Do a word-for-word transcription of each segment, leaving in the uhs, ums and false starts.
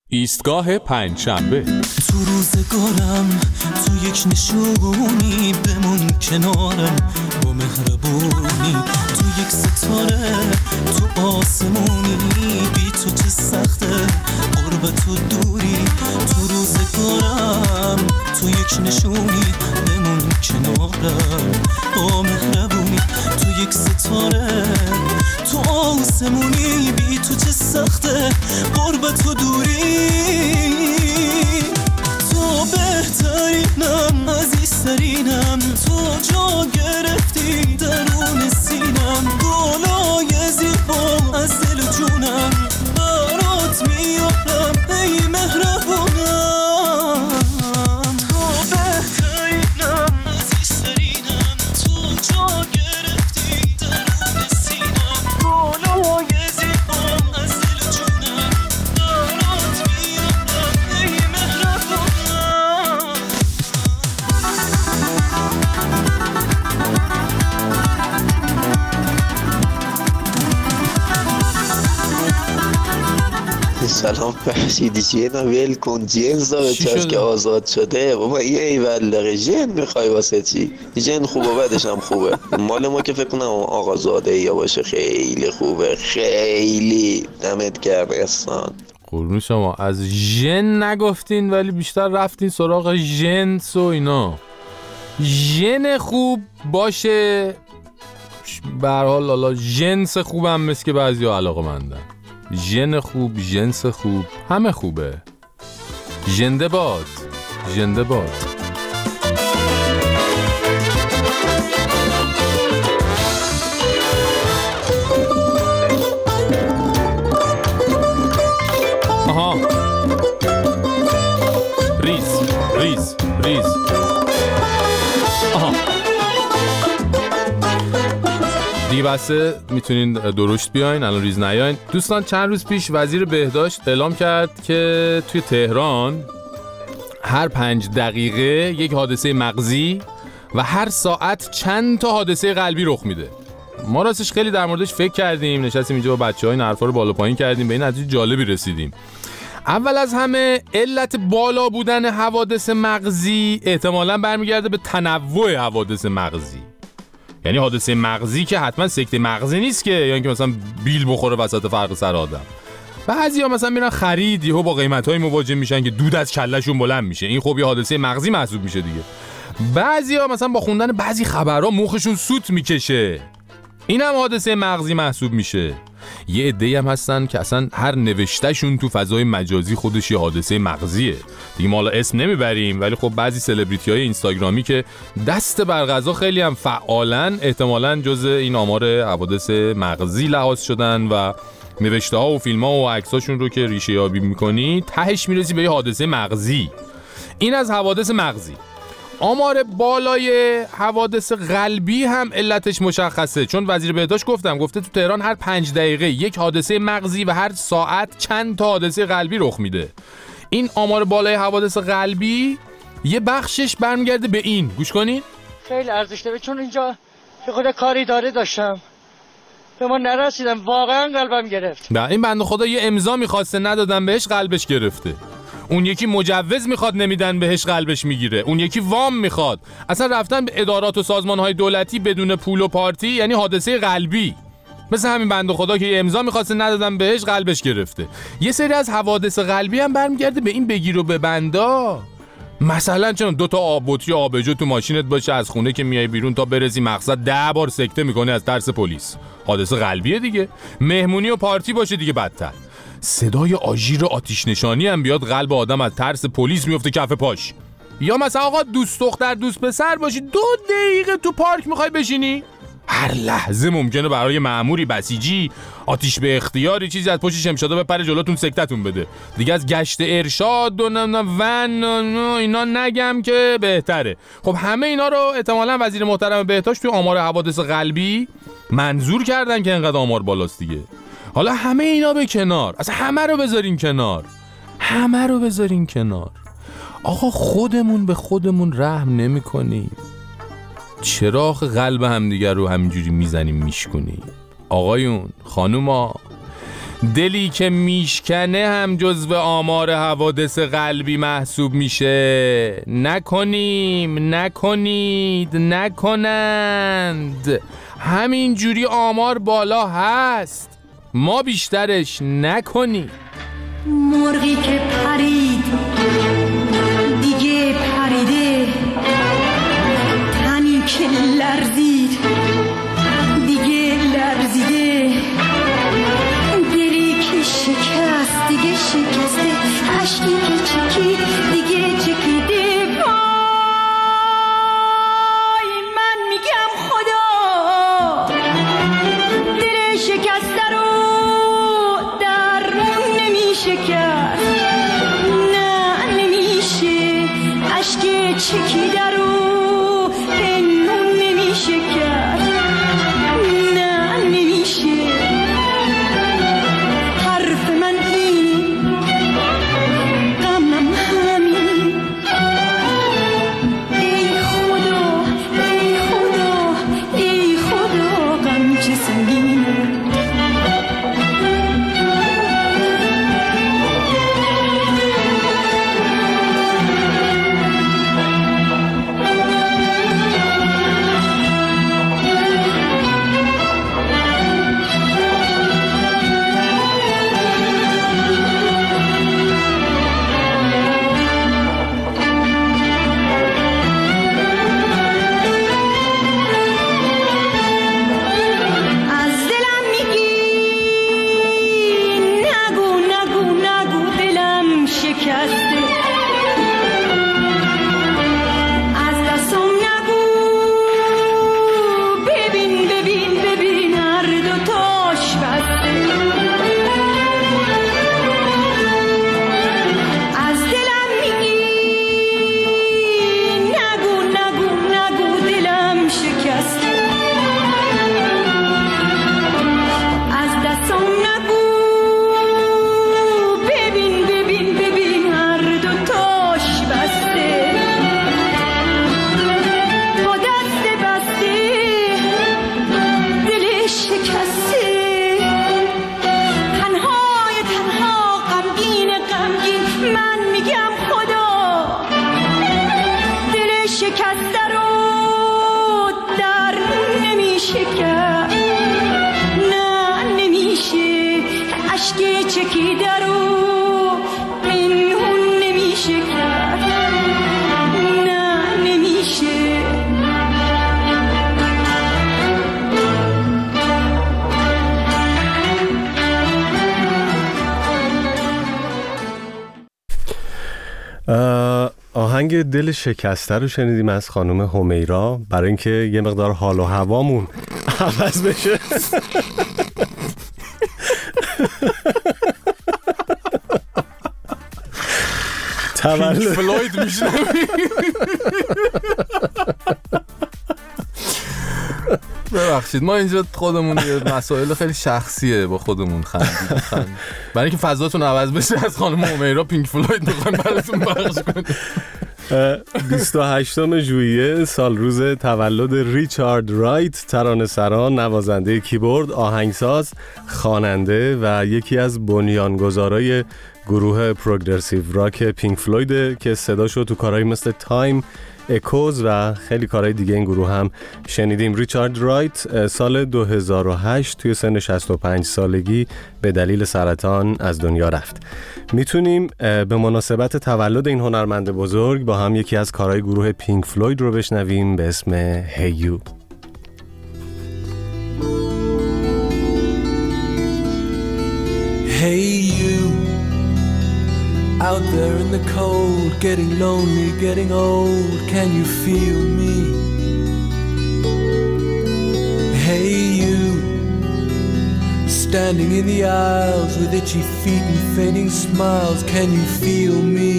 ایستگاه پنجشنبه. تو روزگارم تو یک نشونی بمون کنارم با مهربونی، تو یک ستاره تو آسمونی، بی تو چه سخته غربت و دوری. تو روزگارم تو یک نشونی بمون کنارم با مهربونی، تو یک ستاره تو آسمونی، بی تو چه سخته غربت و دوری. تو بهترینم عزیزترینم، تو جا گرفتی درون سینم، گلای زیبا از دل جونم برات میارم ای مهربونم. تو بهترینم عزیزترینم، تو جا گرفتی درون سینم، گلای زیبا از دل جونم برات میارم ای مهربونم. سلام فرشیدی چیه نویل کن جنس داره چاست که آزاد شده بابا. یه ایول داره جن میخوای واسه چی؟ جن خوبه بعدش هم خوبه. مال ما که فکر کنم آقا زاده یا باشه خیلی خوبه، خیلی دمت گرم احسان. قربون شما. از ژن نگفتین ولی بیشتر رفتین سراغ ژنس و اینا. ژن خوب باشه به هر حال، حالا ژنس خوبم مثل که بعضیا علاقه‌مندن. ژن خوب، ژنس خوب، همه خوبه. ژنده باد، ژنده باد. آها ریز ریز ریز. آها دیگه بسته میتونین درشت بیاین، الان ریز نیاین. دوستان چند روز پیش وزیر بهداشت اعلام کرد که توی تهران هر پنج دقیقه یک حادثه مغزی و هر ساعت چند تا حادثه قلبی رخ میده. ما راستش خیلی در موردش فکر کردیم، نشستیم اینجا با بچه‌ها این حرفا رو بالا پایین کردیم، به این نتیجه جالبی رسیدیم. اول از همه علت بالا بودن حوادث مغزی احتمالاً برمیگرده به تنوع حوادث مغزی. یعنی حادثه مغزی که حتما سکته مغزی نیست که، یعنی که مثلا بیل بخوره وسط فرق سر آدم. بعضیا مثلا میرن خرید یهو با قیمتای مواجه میشن که دود از کلهشون بلند میشه، این خب یه حادثه مغزی محسوب میشه دیگه. بعضیا مثلا با خوندن بعضی خبرها مخشون سوت میکشه، اینم حادثه مغزی محسوب میشه. یه عده‌ای هم هستن که اصلا هر نوشتهشون تو فضای مجازی خودش یه حادثه مغزیه دیگه. ما حالا اسم نمیبریم ولی خب بعضی سلبریتی‌های اینستاگرامی که دست بر قضا خیلی هم فعالن احتمالاً جزء این آمار حوادث مغزی لحاظ شدن و نوشته‌ها و فیلم‌ها و عکساشون رو که ریشه یابی می‌کنی تهش میرسی به یه حادثه مغزی. این از حوادث مغزی. آمار بالای حوادث قلبی هم علتش مشخصه، چون وزیر بهداشت گفتم گفته تو تهران هر پنج دقیقه یک حادثه مغزی و هر ساعت چند تا حادثه قلبی رخ میده. این آمار بالای حوادث قلبی یه بخشش برمیگرده به این، گوش کنین. خیلی ارزش داره چون اینجا یه خود کاری داره داشتم به ما نرسیدم، واقعا قلبم گرفت. نه این بنده خدا یه امضا میخواسته ندادن بهش قلبش گرفته. اون یکی مجوز میخواد نمیدن بهش قلبش میگیره. اون یکی وام میخواد. اصلا رفتن به ادارات و سازمانهای دولتی بدون پول و پارتی یعنی حادثه قلبی. مثل همین بنده خدا که یه امضا میخواسته ندادن بهش قلبش گرفته. یه سری از حوادث قلبی هم برمیگرده به این بگیر و ببندا. مثلا چون دو تا آب بطری آبجو تو ماشینت باشه، از خونه که میای بیرون تا برسی مقصد ده بار سکته میکنه از ترس پلیس، حادثه قلبیه دیگه. مهمونی و پارتی باشه دیگه بدتر. صدای آژیر آتش نشانی هم بیاد قلب آدم از ترس پلیس میفته کف پاش. یا مثلا آقا دوست دختر دوست پسر باشی، دو دقیقه تو پارک میخوای بشینی، هر لحظه ممکنه برای مأموری بسیجی آتش به اختیاری چیزی از پشت شمشادا بپره جلوتون سکتتون بده. دیگه از گشت ارشاد و ون اینا نگم که بهتره. خب همه اینا رو احتمالاً وزیر محترم بهداشت توی آمار حوادث قلبی منظور کردن که اینقدر آمار بالاست دیگه. حالا همه اینا به کنار، اصلا همه رو بذارین کنار، همه رو بذارین کنار. آقا خودمون به خودمون رحم نمی کنیم. چراغ قلب همدیگر رو همینجوری میزنیم میشکنیم. آقایون، خانوما، دلی که میشکنه هم جزو آمار حوادث قلبی محسوب میشه. نکنیم، نکنید، نکنند. همین جوری آمار بالا هست، ما بیشترش نکنیم. مرغی که پرید دیگه پریده، تنی که لرزید دیگه لرزیده، دلی که شکست دیگه شکسته، عشقی که چکید دیگه چکیده. وای من میگم خدا دل شکسته رو درمون نمیشه کرد، نه نمیشه، عشق چکیده رو پنهون نمیشه کرد، نه نمیشه. حرف من این، غمم همین. ای خدا، ای خدا، ای خدا، غم چه سنگینه. آهنگ دل شکسته رو شنیدیم از خانم همیرا، برای اینکه یه مقدار حال و هوامون عوض بشه. پینک فلوید میشنویم. ببخشید ما اینجا خودمون مسائل خیلی شخصیه با خودمون خندید خند. برای اینکه فضاتون عوض بشه از خانم همیرا پینک فلوید میخوایم براتون پخش کنیم. بیست و هشتم ژوئیه سال روز تولد ریچارد رایت، ترانه‌سران، نوازنده کیبورد، آهنگساز، خواننده و یکی از بنیانگذارای گروه پروگرسیو راک پینک فلوید که صداشو تو کارهایی مثل تایم، اکوز و خیلی کارهای دیگه این گروه هم شنیدیم. ریچارد رایت سال دو هزار و هشت توی سن شصت و پنج سالگی به دلیل سرطان از دنیا رفت. میتونیم به مناسبت تولد این هنرمند بزرگ با هم یکی از کارهای گروه پینک فلوید رو بشنویم به اسم Hey You. Hey you, out there in the cold, getting lonely, getting old, can you feel me? Hey you, standing in the aisles with itchy feet and fading smiles, can you feel me?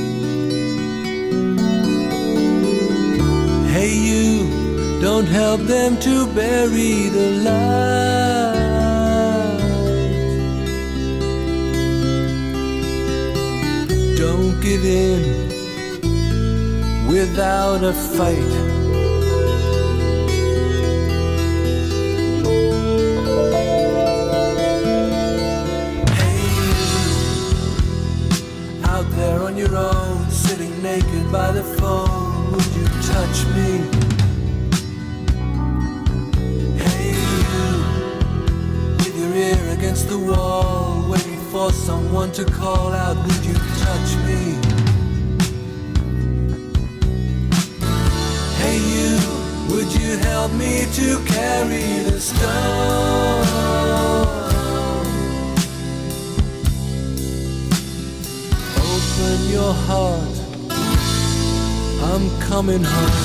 Hey you, don't help them to bury the light. Don't give in without a fight. there on your own, sitting naked by the phone. Would you touch me? Hey you, with your ear against the wall, waiting for someone to call out. Would you touch me? Hey you, would you help me to carry the stone? Open your heart, I'm coming home.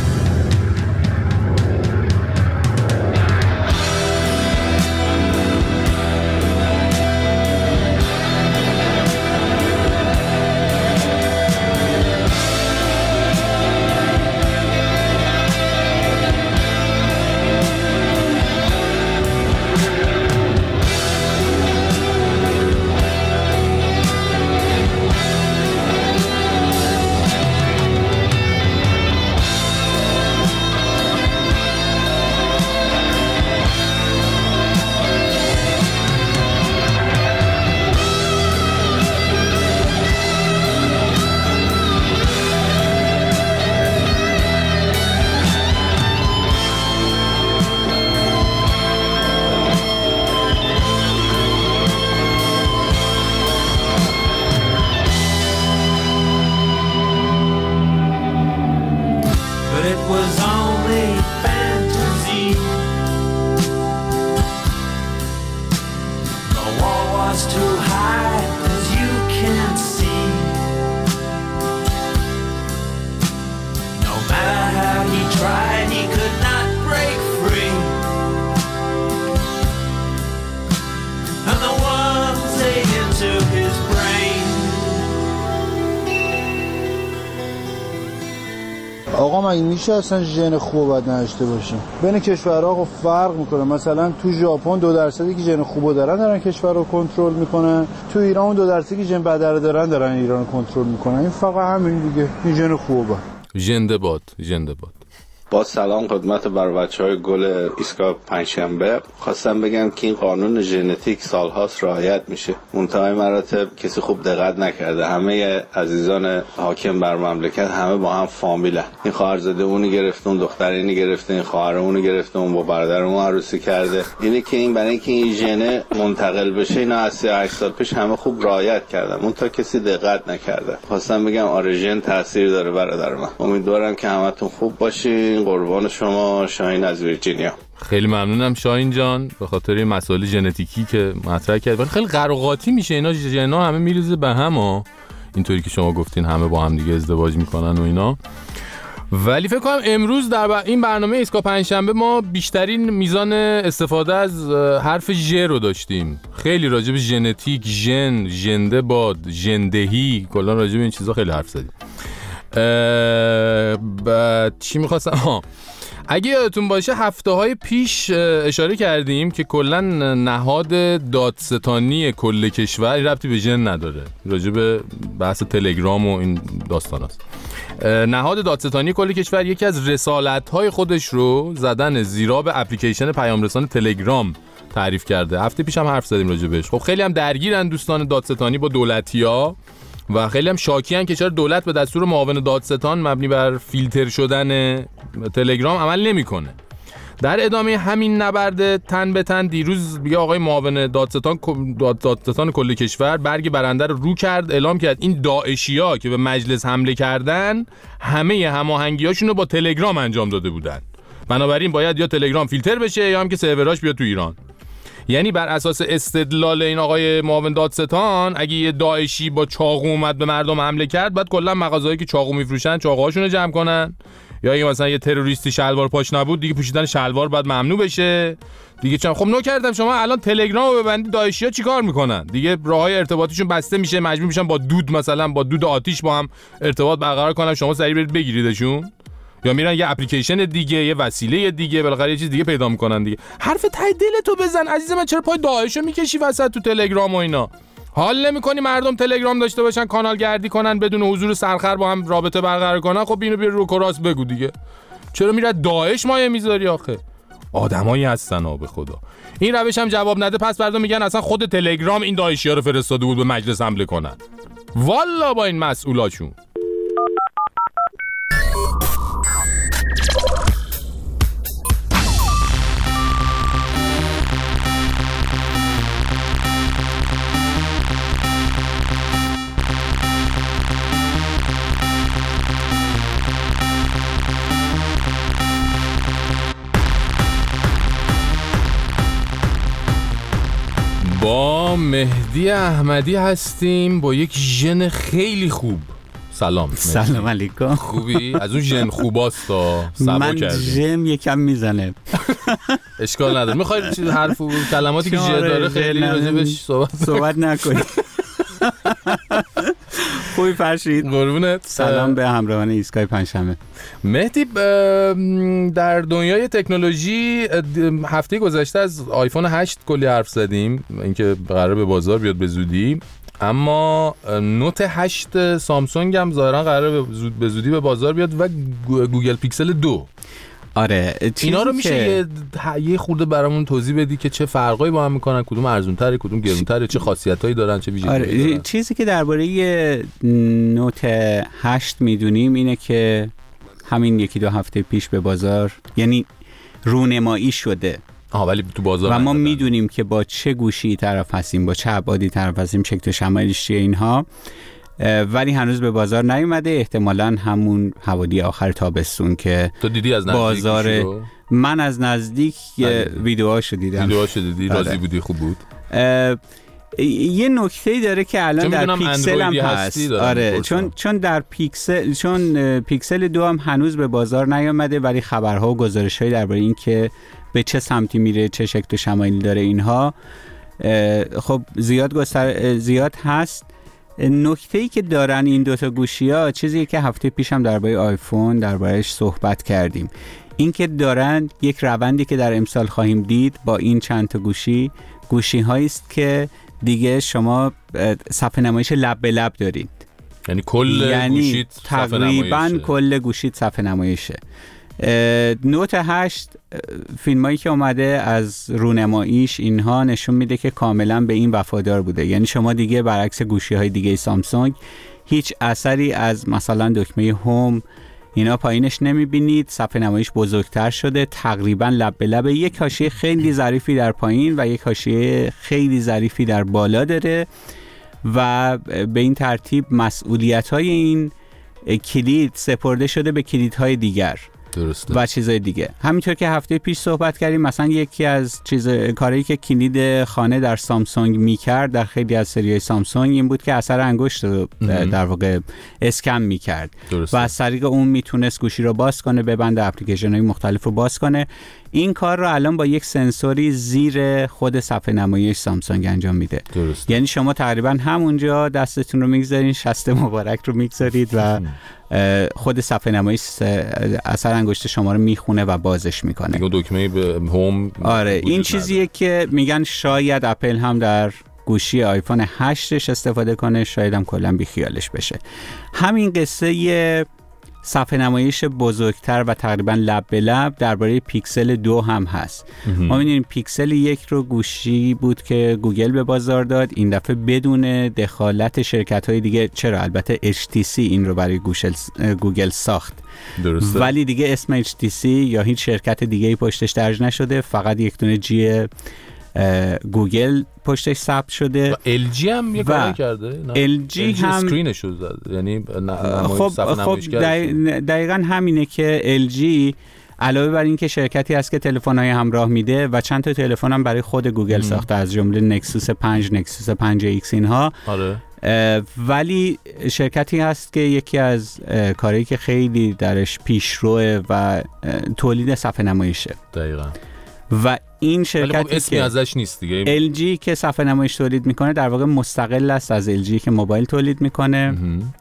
آقا مگه میشه اصلا ژن خوب باید نداشته باشیم؟ بین کشورها خب فرق میکنه. مثلا تو ژاپن دو درصدی که ژن خوبو دارن دارن کشور رو کنترل میکنن، تو ایران دو درصدی که ژن بدر دارن دارن ایران رو کنترل میکنن. این فقط همین دیگه، این ژن خوبه. ژنده باد، ژنده باد. با سلام خدمت بر بچهای گل ایستگاه پنجشنبه. خواستم بگم که این قانون ژنتیک سالهاست رعایت میشه، منتهای مراتب کسی خوب دقت نکرده. همه عزیزان حاکم بر مملکت همه با هم فامیلن. این خواهرزاده اونی گرفته، اون دختر اینی گرفته، این خواهر اونی گرفته، اون با برادر اون عروسی کرده. اینی که این برای اینکه این ژن منتقل بشه اینا از سی هشت سال پیش همه خوب رعایت کردن، منتها کسی دقت نکرده. خواستم بگم آره ژن تاثیر داره برادر من. امیدوارم که همتون خوب باشین. قربان شما، شاهین از ویرجینیا. خیلی ممنونم شاهین جان به خاطر این مسائل ژنتیکی که مطرح کرد. ولی خیلی قراقاتی میشه اینا، ژنا همه میریزه به هم ها. اینطوری که شما گفتین همه با هم دیگه ازدواج میکنن و اینا. ولی فکر کنم امروز در این برنامه ایسکا پنجشنبه ما بیشترین میزان استفاده از حرف ژ رو داشتیم. خیلی راجع به ژنتیک، ژن، ژنده باد، ژندهی، کلا راجع به این چیزا خیلی حرف زدیم. بعد چی میخواستم؟ ها اگه یادتون باشه هفته های پیش اشاره کردیم که کلا نهاد دادستانی کل کشور ربطی به ژن نداره، راجع به بحث تلگرام و این داستان هست. نهاد دادستانی کل کشور یکی از رسالت های خودش رو زدن زیرا به اپلیکیشن پیام رسان تلگرام تعریف کرده. هفته پیش هم حرف زدیم راجع بهش. خب خیلی هم درگیرن دوستان دادستانی با دولتی‌ها و خیلی هم شاکی ان که چرا دولت به دستور معاون دادستان مبنی بر فیلتر شدن تلگرام عمل نمیکنه. در ادامه همین نبرد تن به تن دیروز دیگه آقای معاون دادستان دادستان کل کشور برگ برنده رو رو کرد، اعلام کرد این داعشی‌ها که به مجلس حمله کردن همه هماهنگی‌هاشون رو با تلگرام انجام داده بودن، بنابراین باید یا تلگرام فیلتر بشه یا هم که سروراش بیاد تو ایران. یعنی بر اساس استدلال این آقای معاون دادستان اگه یه داعشی با چاقو اومد به مردم حمله کرد بعد کلا مغازه‌ای که چاقو میفروشن چاقوهاشون رو جمع کنن، یا اگه مثلا یه تروریستی شلوار پاش نبود دیگه پوشیدن شلوار بعد ممنوع بشه دیگه. چون خب نو کردم شما الان تلگرام رو ببندید داعشی‌ها چیکار میکنن دیگه؟ راههای ارتباطیشون بسته میشه، مجبور میشن با دود مثلا با دود آتیش با هم ارتباط برقرار کنن، شما سریع برید بگیریدشون، یا میرن یه اپلیکیشن دیگه، یه وسیله دیگه، بالاخره یه چیز دیگه پیدا میکنن دیگه. حرف ته دلتو بزن عزیز من، چرا پای داعشو میکشی وسط تو تلگرام و اینا؟ حال نمیکنی مردم تلگرام داشته باشن، کانال گردی کنن، بدون حضور سرخر با هم رابطه برقرار کنن؟ خب اینو بیا رو کراس بگو دیگه. چرا میره داعش مایه میذاری آخه؟ آدمایی هستن ها به خدا. این روش هم جواب نده پس فردا میگن اصلا خود تلگرام این داعشی‌ها رو فرستاده بود به مجلس حمله کنن. والا با این مسئولاشون. با مهدی احمدی هستیم با یک ژن خیلی خوب. سلام مهدی. سلام علیکم. خوبی؟ از اون ژن خوباستا سبا من کردیم. ژم یکم میزنه. اشکال نداره. میخوای چیز حرف و کلماتی که ژ داره خیلی راجبش صحبت صحبت نکنی. خوبی فرشید؟ قربونت. سلام به همراهان ایستگاه پنجشنبه. مهدی در دنیای تکنولوژی هفته گذشته از آیفون هشت کلی حرف زدیم، اینکه قراره به بازار بیاد به زودی، اما نوت هشت سامسونگ هم ظاهرا قراره به زودی به بازار بیاد و گوگل پیکسل دو. آره اینا رو میشه یه یه خورده برامون توضیح بدی که چه فرقایی با هم میکنن، کدوم ارزان‌تره کدوم گرون‌تره، چه خاصیتایی دارن، چه ویژگی‌هایی آره دارن؟ چیزی که درباره نوت هشت میدونیم اینه که همین یکی دو هفته پیش به بازار، یعنی رونمایی شده. آها ولی تو بازار و ما میدونیم که با چه گوشی طرف هستیم، با چه ابعادی طرف هستیم، شکل و شمایلش چیه اینها، ولی هنوز به بازار نیومده. احتمالاً همون حوالی آخر تابستون که تو دیدی از نزدیک بازار. من از نزدیک ویدیوهاشو دیدم. ویدیوهاشو دیدی؟ آره. راضی بودی؟ خوب بود؟ یه نکته‌ای داره که الان در پیکسل هم هست. آره چون چون در پیکسل چون پیکسل دو هم هنوز به بازار نیامده، ولی خبرها و گزارش‌هایی درباره این که به چه سمتی میره، چه شکل و شمایلی داره اینها خب زیاد گستر زیاد هست. نکته‌ای که دارن این دوتا گوشی‌ها، چیزی که هفته پیش هم درباره آیفون درباره‌اش صحبت کردیم، این که دارن یک روندی که در امسال خواهیم دید با این چند تا گوشی، گوشی‌هایی است که دیگه شما صفحه نمایش لب به لب دارید. یعنی کل یعنی گوشیت صفحه نمایشه. تقریباً کل گوشیت صفحه نمایشه. نوت هشت فیلمایی که اومده از رونماییش اینها نشون میده که کاملا به این وفادار بوده. یعنی شما دیگه برعکس گوشی‌های دیگه سامسونگ هیچ اثری از مثلا دکمه هوم اینا پایینش نمیبینید. صفحه نمایش بزرگتر شده، تقریبا لب به لب، یک حاشیه خیلی ظریفی در پایین و یک حاشیه خیلی ظریفی در بالا داره و به این ترتیب مسئولیت‌های این کلید سپرده شده به کلیدهای دیگر. درسته. و چیزای دیگه. همینطور که هفته پیش صحبت کردیم، مثلا یکی از چیز کاری که کلید خانه در سامسونگ میکرد، در خیلی از سری‌های سامسونگ، این بود که اثر انگشت رو در واقع اسکن میکرد و از طریق اون میتونست گوشی رو باز کنه، ببنده، اپلیکیشن‌های مختلف رو باز کنه. این کار رو الان با یک سنسوری زیر خود صفحه نمایش سامسونگ انجام میده. درست. یعنی شما تقریبا همونجا دستتون رو میگذارین، شست مبارک رو میگذارید و خود صفحه نمایش اثر انگشت شما رو میخونه و بازش میکنه. دیگه دکمه به هوم. آره این چیزیه که میگن شاید اپل هم در گوشی آیفون هشتش استفاده کنه، شاید هم کلا بی خیالش بشه. همین قصه یه صفحه نمایش بزرگتر و تقریبا لب به لب درباره پیکسل دو هم هست. ما می‌بینیم پیکسل یک رو گوشی بود که گوگل به بازار داد، این دفعه بدون دخالت شرکت‌های دیگه. چرا؟ البته اچ تی سی این رو برای گوگل ساخت. درسته. ولی دیگه اسم اچ تی سی یا هیچ شرکت دیگه‌ای پشتش درج نشده، فقط یک دونه جی گوگل پشتش ثبت شده. و ال جی هم یه کاری کرده. ال جی هم اسکرینش رو زد، یعنی خب خب دقیقاً همینه که ال جی علاوه بر این که شرکتی هست که تلفن‌های همراه میده و چند تا تلفن هم برای خود گوگل ساخته، از جمله نکسوس پنج، نکسوس پنج ایکس اینها. آره. ولی شرکتی هست که یکی از کاری که خیلی درش پیشروه و تولید صفحه نمایشه. دقیقاً. و این شرکتی خب اسمی که ازش نیست دیگه. ال جی که صفحه نمایش تولید میکنه در واقع مستقل است از ال جی که موبایل تولید میکنه.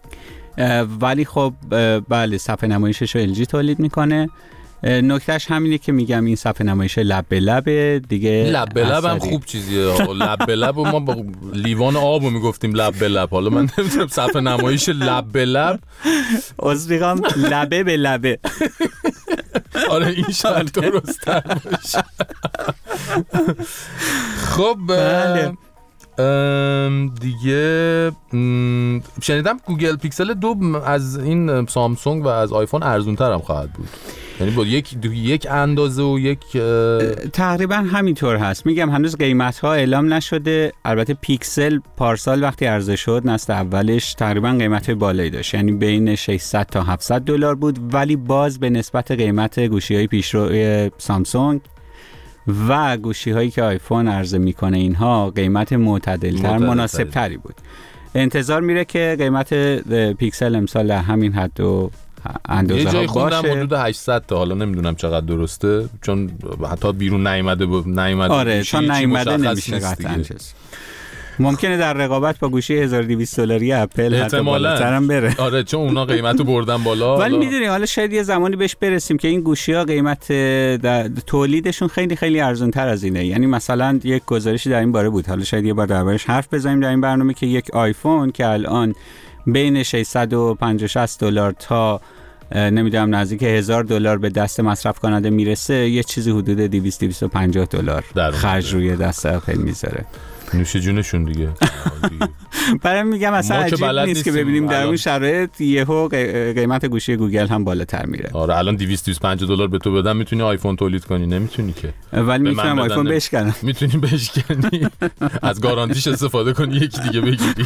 ولی خب بله صفحه نمایشش رو ال جی تولید میکنه. نکتهش همینه که میگم این صفحه نمایش لب به لب دیگه. لب به لب هم خوب چیزیه. لب به لب ما با لیوان آبو میگفتیم لب به لب. حالا من نمیدونم صفحه نمایش لب به لب. عذر لبه به لبه. آره این شاید درست تر باشه. خب دیگه شنیدم گوگل پیکسل دو از این سامسونگ و از آیفون ارزونتر هم خواهد بود، یعنی با یک یک اندازه و یک تقریبا همینطور هست. میگم هنوز قیمت ها اعلام نشده. البته پیکسل پارسال وقتی عرضه شد نسل اولش تقریبا قیمت بالایی داشت، یعنی بین ششصد تا هفتصد دلار بود، ولی باز به نسبت قیمت گوشی های پیشرو سامسونگ و گوشی هایی که آیفون عرضه میکنه اینها قیمت معتدل‌تر مناسب تری بود. انتظار میره که قیمت پیکسل امسال همین حد و اندازه ها باشه. یه جای خوندم حدود هشتصد تا، حالا نمیدونم چقدر درسته چون حتی بیرون نیامده ب... نیامده. آره چون نیامده نمیشه قطعاً چیز. ممکنه در رقابت با گوشی هزار و دویست دلاری اپل حتی بالاتر هم بره. آره چون اونا قیمتو بردن بالا. ولی میدونی حالا شاید یه زمانی بهش برسیم که این گوشی‌ها قیمت تولیدشون خیلی خیلی ارزان‌تر از اینه. یعنی مثلا یک گزارشی در این باره بود، حالا شاید یه بار دربارش حرف بزنیم در این برنامه، که یک آیفون که الان بین ششصد و پنجاه شصت دلار تا نمیدونم نزدیک هزار دلار به دست مصرف کننده میرسه، یه چیزی حدود دویست تا دویست و پنجاه دلار خرج روی دست اپل میذاره. نوش جونشون دیگه. برای میگم اصلا عجیب نیست که ببینیم در اون شرایط یهو قیمت گوشی گوگل هم بالاتر میره. آره الان دویست تا دویست و پنجاه دلار به تو بدم میتونی آیفون تولید کنی؟ نمیتونی که. ولی میتونم آیفون بشکنم. میتونی بشکنی، از گارانتیش استفاده کنی یکی دیگه بگیری.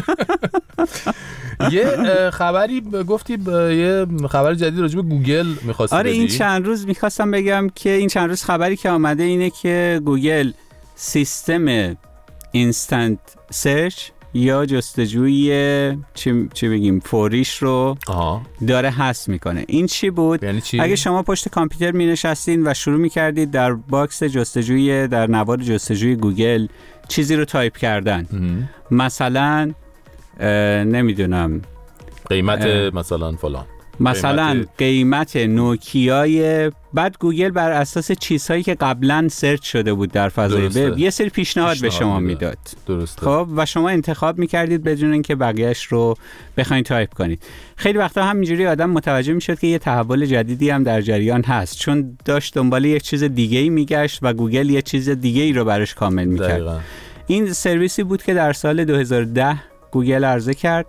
یه خبری گفتی، یه خبر جدید راجع به گوگل می‌خواستی آره بدی؟ این چند روز می‌خواستم بگم که این چند روز خبری که آمده اینه که گوگل سیستم اینستنت سرچ یا جستجوی چی, چی بگیم فوریش رو آه. داره حذف میکنه. این چی بود؟ یعنی چی؟ اگه شما پشت کامپیوتر می نشستین و شروع میکردید در باکس جستجوی در نوار جستجوی گوگل چیزی رو تایپ کردن، ام. مثلا نمیدونم قیمت مثلا فلان، مثلا قیمت, قیمت نوکیای، بعد گوگل بر اساس چیزهایی که قبلا سرچ شده بود در فضای وب یه سری پیشنهاد به شما میداد. درسته. خب و شما انتخاب میکردید بدون اینکه بقیه‌اش رو بخواید تایپ کنید. خیلی وقتا همینجوری آدم متوجه میشد که یه تحول جدیدی هم در جریان هست، چون داشت دنبال یک چیز دیگه‌ای میگشت و گوگل یه چیز دیگه‌ای رو براش کامل میکرد. دقیقاً. این سرویسی بود که در سال دو هزار و ده گوگل عرضه کرد،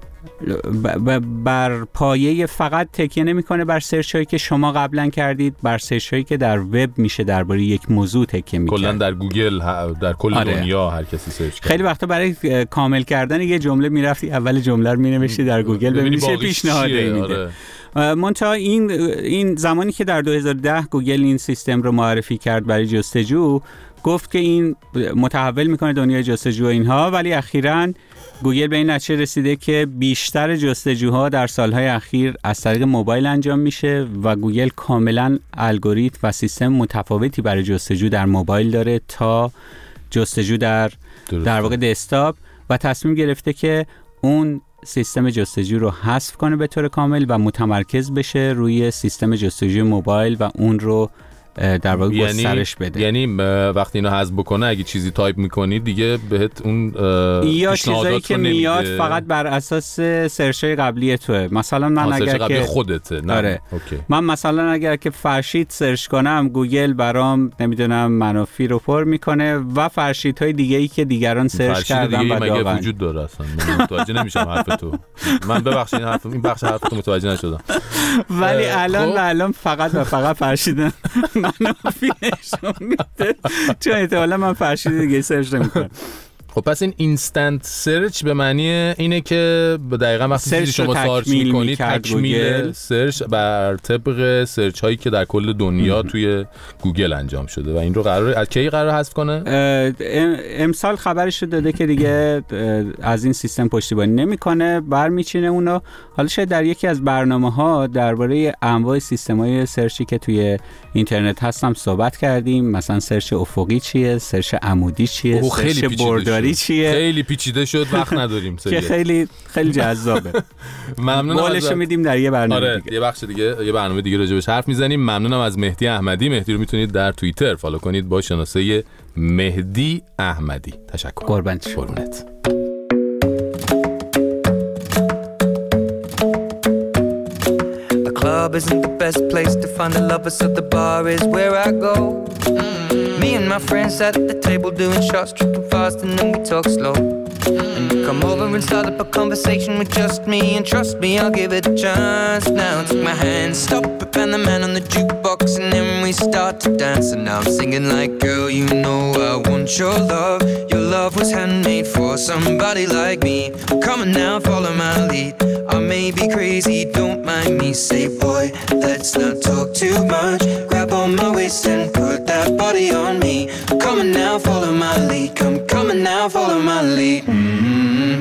بر پایه فقط تکیه نمیکنه بر سرچ هایی که شما قبلا کردید، بر سرچ هایی که در وب میشه درباره یک موضوع تکیه میکنه. کلا در گوگل در کل آره. دنیا هر کسی سرچ کرد. خیلی وقتا برای کامل کردن یه جمله میرفتی اول جمله رو مینوشتی در گوگل ببینی چه پیشنهادی میده. آره. منتها این این زمانی که در دو هزار و ده گوگل این سیستم رو معرفی کرد برای جستجو، گفت که این متحول میکنه دنیای جستجو اینها، ولی اخیراً گوگل به این نتیجه رسیده که بیشتر جستجوها در سالهای اخیر از طریق موبایل انجام میشه و گوگل کاملا الگوریتم و سیستم متفاوتی برای جستجو در موبایل داره تا جستجو در درسته. در واقع دسکتاپ، و تصمیم گرفته که اون سیستم جستجو رو حذف کنه به طور کامل و متمرکز بشه روی سیستم جستجوی موبایل و اون رو در واقع یعنی گسترش بده. یعنی وقتی اینو حذف بکنه اگه چیزی تایپ میکنی دیگه بهت اون یا چیزایی که میاد فقط بر اساس سرچ‌های قبلی توه. مثلا من اگر که خودته نه آره. من مثلا اگر که فرشید سرچ کنم گوگل برام نمیدونم منافی رو پر میکنه و فرشیدهای دیگه ای که دیگران سرچ کردن و مگه وجود داره اصلا؟ من متوجه نمیشم حرف تو. من ببخشید این حرف این بخش حرف تو متوجه نشدم. ولی الان و الان فقط و فقط فرشیدن منافی نشون میده، چون احتمالا من فرشید دیگه سرچ نمیکنم. خب پس این اینستنت سرچ به معنی اینه که دقیقاً وقتی چیزی شما سارچ میکنید تکمیل سرچ بر طبق سرچ هایی که در کل دنیا توی گوگل انجام شده، و این رو قرار از کی قرار حذف کنه؟ امسال خبرش رو داده که دیگه از این سیستم پشتیبانی نمیکنه، برمیچینه اونو. حالا شاید در یکی از برنامه‌ها درباره انواع سیستم‌های سرچی که توی اینترنت هستم صحبت کردیم، مثلا سرچ افقی چیه، سرچ عمودی چیه، سرچ برداری چیه. خیلی پیچیده شد، وقت نداریم که خیلی خیلی جذابه. ممنونم. بالش میدیم در یه برنامه آره، دیگه. یه بخش دیگه یه برنامه دیگه راجع بهش حرف میزنیم. ممنونم از مهدی احمدی. مهدی رو میتونید در توییتر فالو کنید با شناسه مهدی احمدی. تشکر. قربانت. قربونت. Club isn't the best place to find a lover, so the bar is where I go. Mm-hmm. Me and my friends sat at the table doing shots, tripping fast, and then we talk slow. And you come over and start up a conversation with just me, and trust me, I'll give it a chance. Now take my hand, stop it, and the man on the jukebox, and then we start to dance. And now I'm singing like, girl, you know I want your love. Your love was handmade for somebody like me. Come on now, follow my lead. I may be crazy, don't mind me. Say, boy, let's not talk too much. Grab on my waist and put that body on me. Come on now, follow my lead. Come, come on now, follow my lead. Mm-hmm.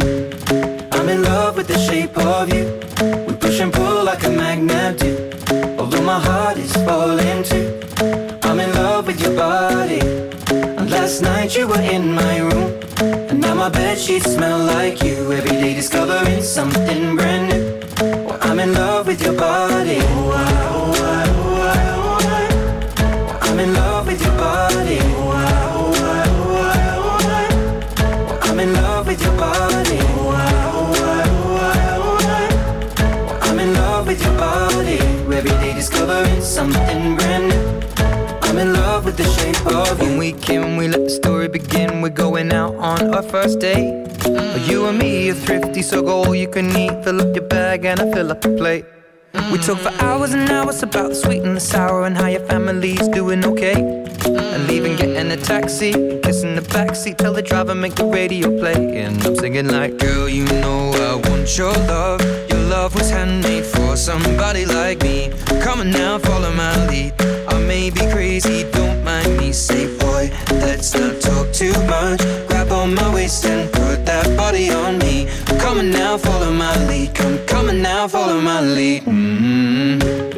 I'm in love with the shape of you. We push and pull like a magnet do. Although my heart is falling too. I'm in love with your body. And last night you were in my room. And now my bedsheets smell like you. Every day discovering something brand new. Well, I'm in love with your body. Oh, I, oh, I, oh, I, oh, I. Well, I'm in love with your body. Oh, I, oh, I, oh, I, oh, I. Well, I'm in love with your body. Oh, I, oh, I, oh, I, oh, I. Well, I'm in love with your body. Every day discovering something brand new. I'm in love with the shape of you. When we came, we let the story begin. We're going out on our first date. mm. You and me are thrifty, so go all you can eat. Fill up your bag and I fill up the plate. mm. We talk for hours and hours about the sweet and the sour, and how your family's doing okay. mm. And leaving, getting a taxi, kissing the backseat, tell the driver make the radio play. And I'm singing like, girl, you know I want your love. Your love was handmade for somebody like me. Come on now, follow my lead. I may be crazy, don't mind me. Say, boy, let's not talk too much. Grab on my waist and put that body on me. Come on now, follow my lead. Come, come on now, follow my lead. Mm-hmm.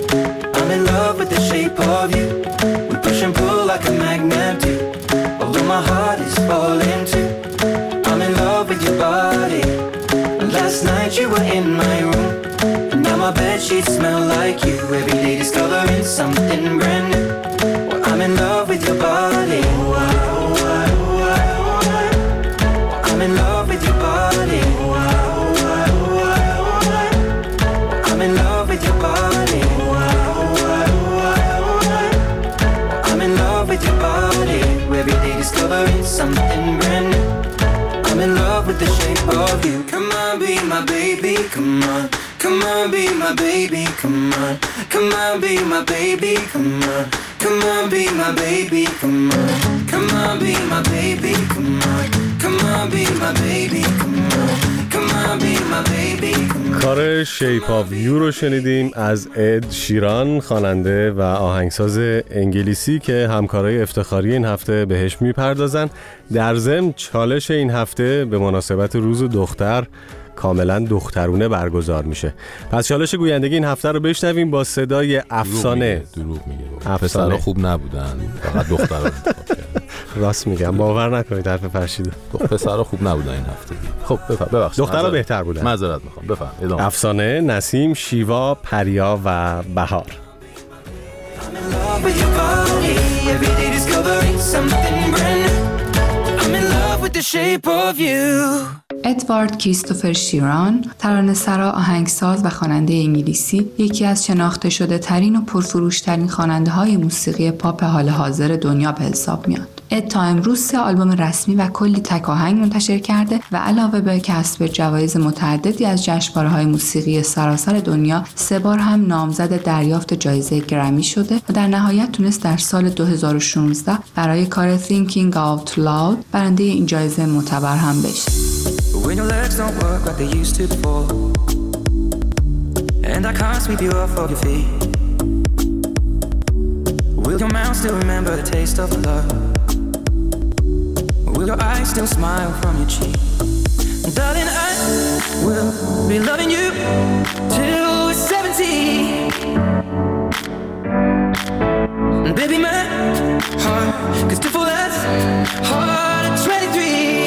I'm in love with the shape of you. We push and pull like a magnet do. Although my heart is falling too. I'm in love with your body. Last night you were in my room. And now my bedsheets smell like you. Every day discovering something brand new. Well, I'm in love with your body. Oh, I, oh, I, oh, I, oh, I. Well, I'm in love with your body. Oh, I, oh, I, oh, I, oh, I. Well, I'm in love with your body. Oh, I, oh, I, oh, I, oh, I. Well, I'm in love with your body. Every day discovering something brand new. I'm in love with the shape of you. Come on, be my baby, come on. Come on, be my baby, come on. Come on, be my baby, come on. Come on, be my baby, come on. Come on, be my baby, come on. Come on, be my baby, come on. Come on, be my baby, come on. کار شیپ آف یو رو شنیدیم از اد شیران، خواننده و آهنگساز انگلیسی که همکارای افتخاری این هفته بهش میپردازن. در ضمن چالش این هفته به مناسبت روز دختر کاملا دخترونه برگزار میشه. پس چالش گویندگی این هفته رو بشنویم با صدای افسانه. دروغ میگه. پسرها خوب نبودن، فقط دخترها انتخاب کردن. راست میگم، باور نکنید حرف فرشیده. پسرها خوب نبودن این هفته. خب ببخشید. دخترها بهتر بودن. معذرت میخوام. بفرمایید. افسانه، نسیم، شیوا، پریا و بهار. ادوارد کریستوفر شیران، ترانه‌سرا، آهنگساز و خواننده انگلیسی، یکی از شناخته شده ترین و پرفروش ترین خواننده های موسیقی پاپ حال حاضر دنیا به حساب میاد. اد تا امروز سه آلبوم رسمی و کلی تک آهنگ منتشر کرده و علاوه به کسب جوایز متعددی از جشنواره‌های موسیقی سراسر دنیا، سه بار هم نامزد دریافت جایزه گرمی شده و در نهایت تونست در سال دو هزار و شانزده برای کار Thinking Out Loud برنده این جایزه معتبر هم بشه. When your legs don't work like they used to before, and I can't sweep you off of your feet, will your mouth still remember the taste of love? Will your eyes still smile from your cheek? Darling, I will be loving you till we're seventy. And baby, my heart can still fall as hard at twenty-three.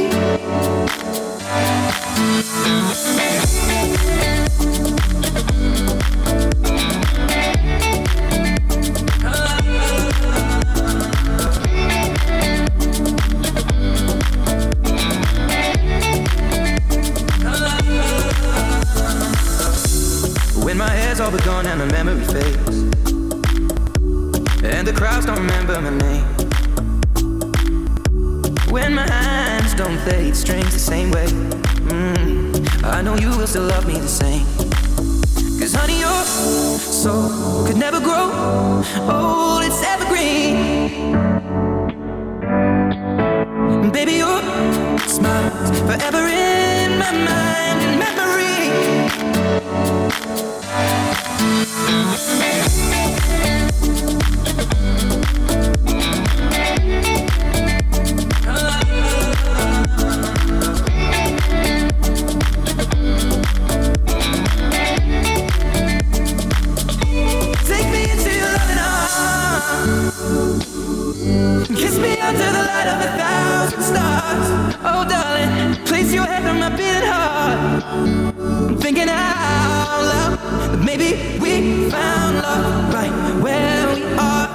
When my hair's all but gone and the memory fades, and the crowds don't remember my name, when my hands don't play strings the same way. Mm, I know you will still love me the same. Cause honey, your soul could never grow old, it's evergreen. And baby, your smile's forever in my mind and memory. Kiss me under the light of a thousand stars. Oh darling, place your head on my beating heart. I'm thinking out loud that maybe we found love right where we are.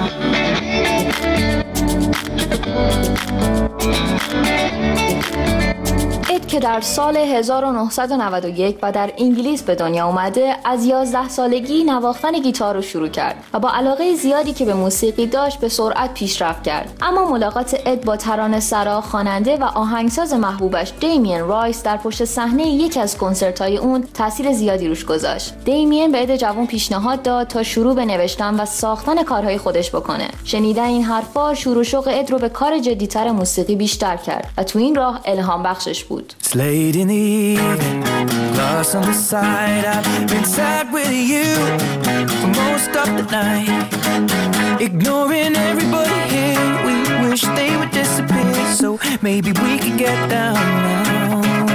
اد که در سال هزار و نهصد و نود و یک و در انگلیس به دنیا اومده، از یازده سالگی نواختن گیتار رو شروع کرد و با علاقه زیادی که به موسیقی داشت به سرعت پیشرفت کرد. اما ملاقات اد با ترانه‌سرا، خواننده و آهنگساز محبوبش دیمین رایس در پشت صحنه یکی از کنسرت‌های اون تاثیر زیادی روش گذاشت. دیمین به اد جوان پیشنهاد داد تا شروع به نوشتن و ساختن کارهای خودش بکنه. شنیدن این حرفا شروع و شوق اد رو به کار جدی‌تر موسیقی بیشتر کرد و تو این راه الهام بخشش بود. It's late in the evening, glass on the side. I've been sad with you for most of the night, ignoring everybody here. We wish they would disappear, so maybe we could get down now.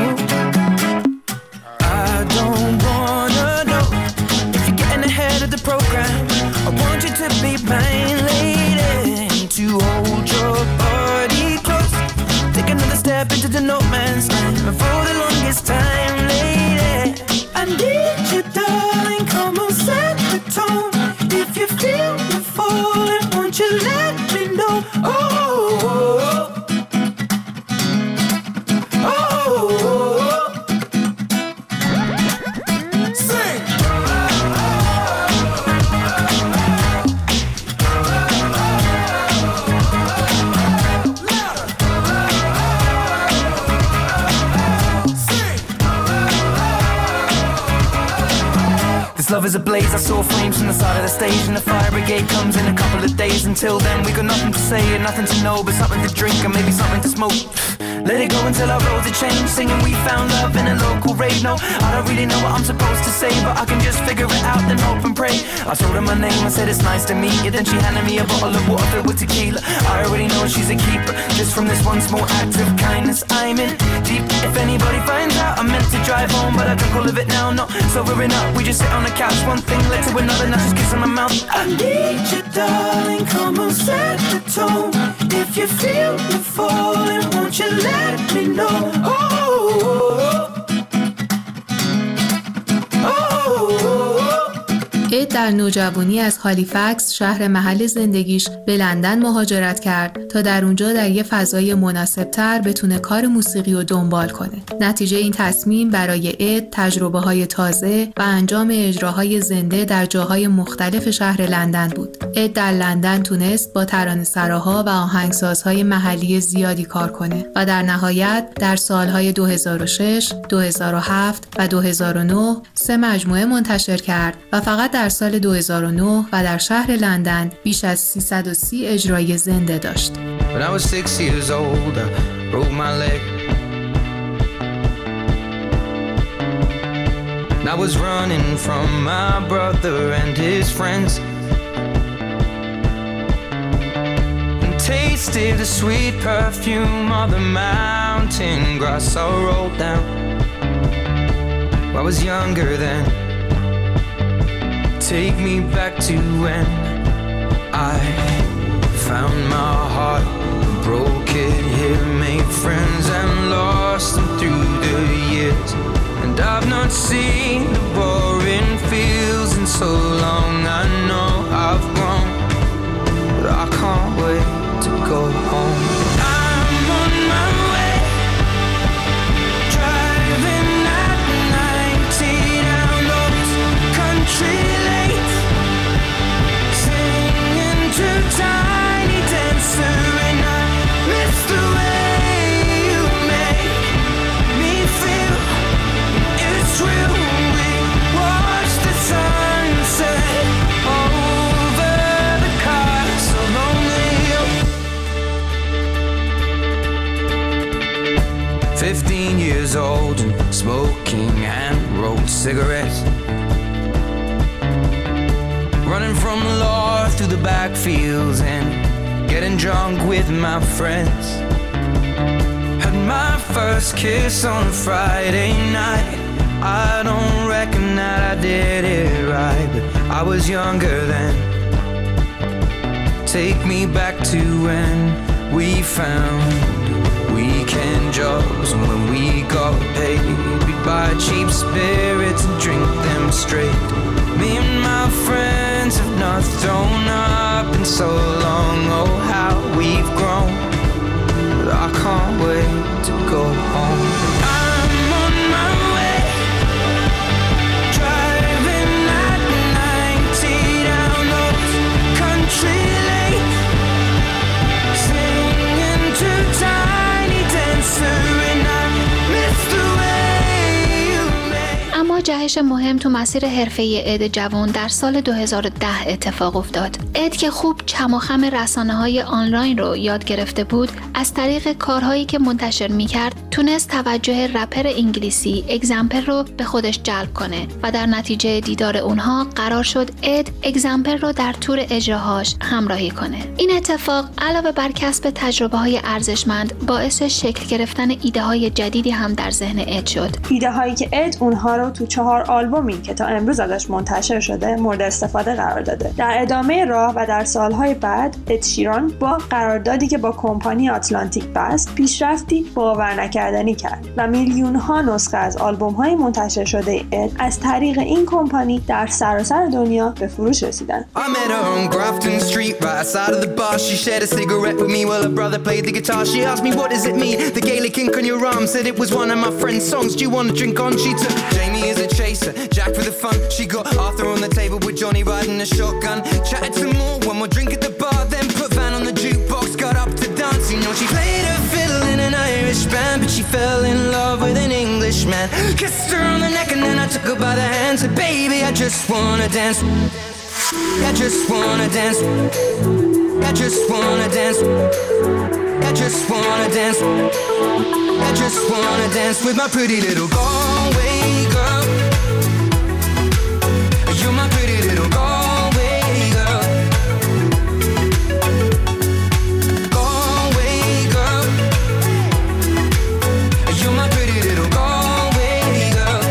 I don't wanna know if you're getting ahead of the program. I want you to be mine, lady, to hold your body close. Take another step into the no man's land. And for the longest time, lady, I need you, darling. Come on, set the tone. If you feel me falling, won't you let me know? Oh, oh, oh. Love is a blaze, I saw flames from the side of the stage, and the fire brigade comes in a couple of days. Until then we got nothing to say and nothing to know, but something to drink and maybe something to smoke. Let it go until our roads are changed, singing we found love in a local rave. No, I don't really know what I'm supposed to say, but I can just figure it out and hope and pray. I told her my name, I said it's nice to meet you. Then she handed me a bottle of water filled with tequila. I already know she's a keeper, just from this one small act of kindness. I'm in deep. If anybody finds out, I meant to drive home, but I drink all of it now. Not sobering up, we just sit on the couch. One thing led to another, now just kiss on my mouth. I need you, darling. Come on, set the tone. If you feel me falling, won't you let me know? Oh, oh, oh. اد در نوجوانی از هالیفکس شهر محل زندگیش به لندن مهاجرت کرد تا در اونجا در یه فضای مناسبتر بتونه کار موسیقی رو دنبال کنه. نتیجه این تصمیم برای اد تجربه‌های تازه و انجام اجراهای زنده در جاهای مختلف شهر لندن بود. اد در لندن تونست با ترانه‌سراها و آهنگسازهای محلی زیادی کار کنه و در نهایت در سالهای دو هزار و شش، دو هزار و هفت و دو هزار و نه سه مجموعه منتشر کرد و فقط در سال دو هزار و نه و در شهر لندن بیش از سیصد و سی اجرای زنده داشت. When I was six years old, I broke my leg. I was running from my brother and his friends, and tasted the sweet perfume of the mountain grass I rolled down. I was younger then. Take me back to when I found my heart, broke it here, made friends and lost them through the years. And I've not seen the boring fields in so long. I know I've grown, but I can't wait to go home. I'm on my way, driving at ninety down those country lanes, singing to Tiny Dancer, and I miss the way cigarettes. Running from the law through the backfields and getting drunk with my friends. Had my first kiss on a Friday night. I don't reckon that I did it right, but I was younger then. Take me back to when we found weekend jobs, and when we got paid, we'd buy cheap spirits and drink them straight. Me and my friends have not thrown up in so long. Oh, how we've grown, but I can't wait to go home. I'm on my way, driving at ninety down those country lanes, singing to Tiny Dancer, and I miss the way you made. اما جهش مهم تو مسیر حرفه‌ای اد جوان در سال دو هزار و ده اتفاق افتاد. اد که خوب چم و خم رسانه‌های آنلاین رو یاد گرفته بود، از طریق کارهایی که منتشر می‌کرد تونست توجه رپر انگلیسی اگزمپل رو به خودش جلب کنه و در نتیجه دیدار اونها قرار شد اد اگزمپل رو در تور اجراهاش همراهی کنه. این اتفاق علاوه بر کسب تجربه‌های ارزشمند باعث شکل گرفتن ایده‌های جدیدی هم در ذهن اد شد. ایده‌هایی که اد اونها رو تو چهار آلبومی که تا امروز ازش منتشر شده مورد استفاده قرار داده. در ادامه راه و در سالهای بعد اد شیران با قراردادی که با کمپانی آتلانتیک بست پیشرفتی باور نکردنی کرد و میلیون ها نسخه از آلبوم های منتشر شده اد از طریق این کمپانی در سراسر دنیا به فروش رسیدن. I met her on Grafton Street right outside of the bar. She shared a cigarette with me while her brother played the guitar. She asked me what does it mean, the Gaelic ink on your arm. Said it was one of my friend's songs. Do you want to drink on? She took Jamie as a chaser, Jack for the fun. She got Arthur on the table with Johnny riding a shotgun. Chatted some more, one more drink at the bar, then put Van on the jukebox, got up to dance. You know she played her fiddle in an Irish band, but she fell in love with an Englishman. Kissed her on the neck and then I took her by the hand. Said baby I just wanna dance, I just wanna dance, I just wanna dance, I just wanna dance, I just wanna dance with my pretty little Galway girl. You're my pretty little Galway girl, Galway girl. You're my pretty little Galway girl.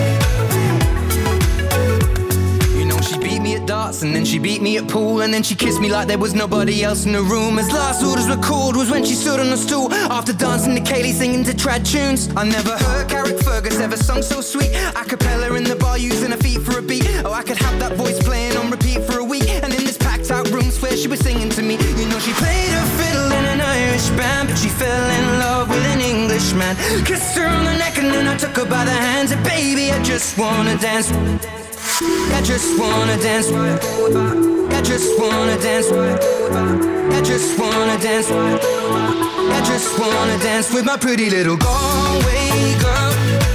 You know she beat me at darts and then she beat me at pool, and then she kissed me like there was nobody else in the room. As last orders were called was when she stood on the stool after dancing to Kaylee singing to trad tunes. I never heard Carrick Fergus ever sung so sweet. A cappella in the bar using her feet for a beat. Oh, I could have that voice playing on repeat for a week. And in this packed out room swear she was singing to me. You know she played her fiddle in an Irish band, but she fell in love with an Englishman. Kissed her on the neck and then I took her by the hands. And baby I just wanna dance, I just wanna dance, I just wanna dance, I just wanna dance, I just wanna dance with my pretty little Galway girl.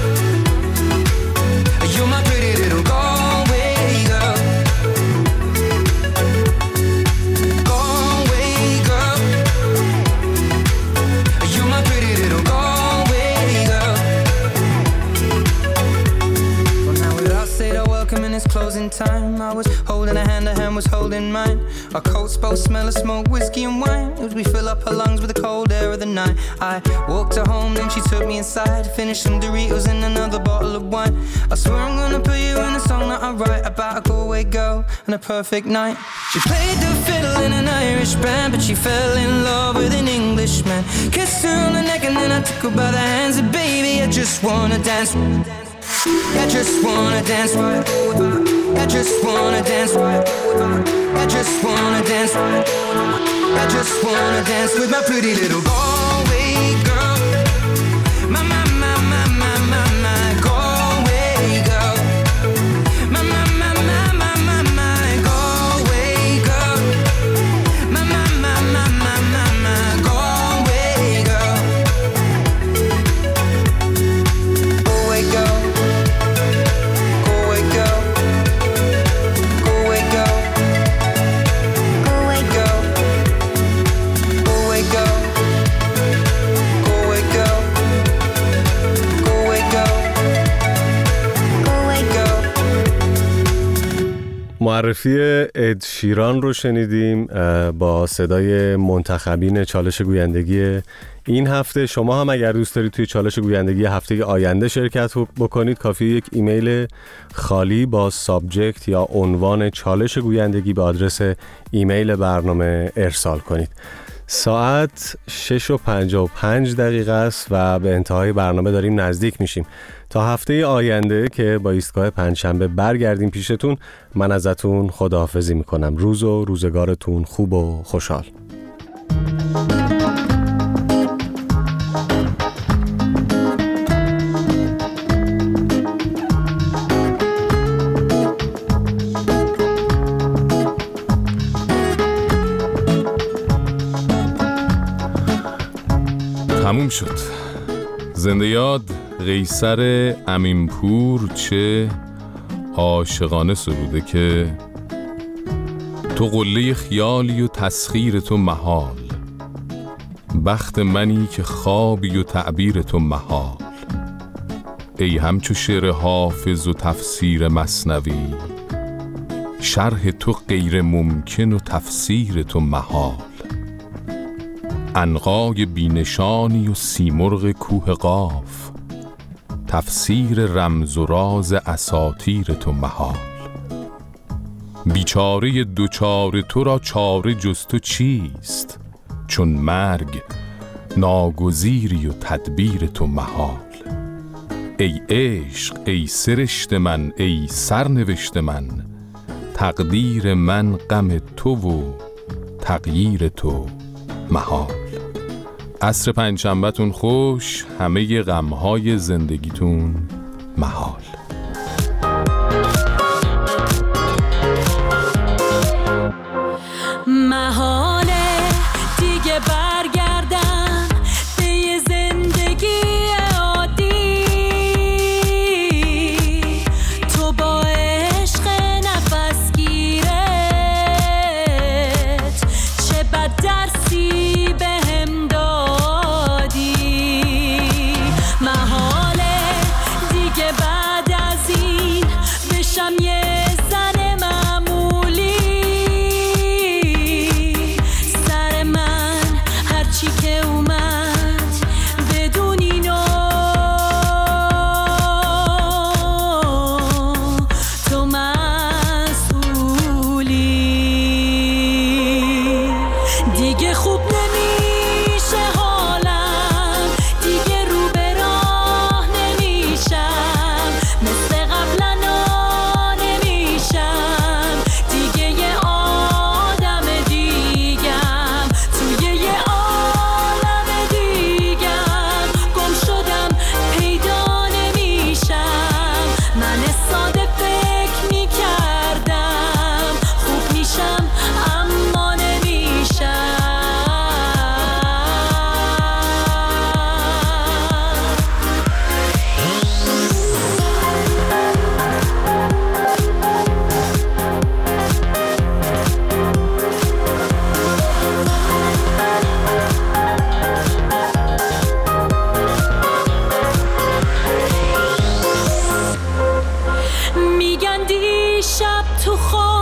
You're my pretty little Galway girl, Galway girl. You're my pretty little Galway girl. Well now without said I welcome in it's closing time. I was holding a hand, her hand was holding mine. Our coats both smell of smoke, whiskey and wine. As we fill up her lungs with the cold air of the night. I walked her home, then she took me inside. Finished some Doritos and another bottle of wine. I swear I'm gonna put you in a song that I write about a Galway girl and a perfect night. She played the fiddle in an Irish band, but she fell in love with an Englishman. Kissed her on the neck and then I took her by the hands. And baby I just wanna dance, I just wanna dance, I just wanna dance, I just wanna dance, I just wanna dance with my pretty little Galway girl. My, my, my, my, my, my, my Galway girl. My, my, my, my, my, my, my Galway girl. My, my, my, my, my, my, my Galway girl. Galway girl. Galway girl. Galway girl. Galway girl. Galway girl. معرفی اد شیران رو شنیدیم با صدای منتخبین چالش گویندگی این هفته. شما هم اگر دوست دارید توی چالش گویندگی هفته آینده شرکت بکنید، کافی یک ایمیل خالی با سابجکت یا عنوان چالش گویندگی به آدرس ایمیل برنامه ارسال کنید. ساعت شش و پنجاه و پنج دقیقه است و به انتهای برنامه داریم نزدیک میشیم. تا هفته آینده که با ایستگاه پنجشنبه برگردیم پیشتون، من ازتون خداحافظی میکنم. روز و روزگارتون خوب و خوشحال. تموم شد. زنده یاد قیصر امینپور چه عاشقانه سروده که تو قله خیالی و تسخیر تو محال، بخت منی که خوابی و تعبیر تو محال. ای همچو شعر حافظ و تفسیر مثنوی، شرح تو غیر ممکن و تفسیر تو محال. عنقای بینشانی و سیمرغ کوه قاف، تفسیر رمز و راز اساطیر تو محال. بیچاره دوچاره تو را چاره جز تو چیست، چون مرگ ناگزیری و تدبیر تو محال. ای عشق ای سرشت من ای سرنوشت من، تقدیر من غم تو و تغییر تو محال. عصر پنجشنبه‌تون خوش، همه غم‌های زندگیتون محال. محاله دیگه برگردم به یه زندگی عادی، تو با عشق نفس گیرت چه بد درسی بهم دادی. محاله دیگه بعد از این بشم یه زن معمولی، سر من هرچی که اومد بدون اینو تو مسئولی. دیگه خوب نمیشه حالم، دیگه رو به راه نمیشم، مثل قبلا نمیشم. دیگه یه آدم دیگم توی یه عالم دیگم، گم شدم پیدا نمیشم. من ساده فکر میکردم خوب میشم اما نمیشم. میگن دیشب تو خواب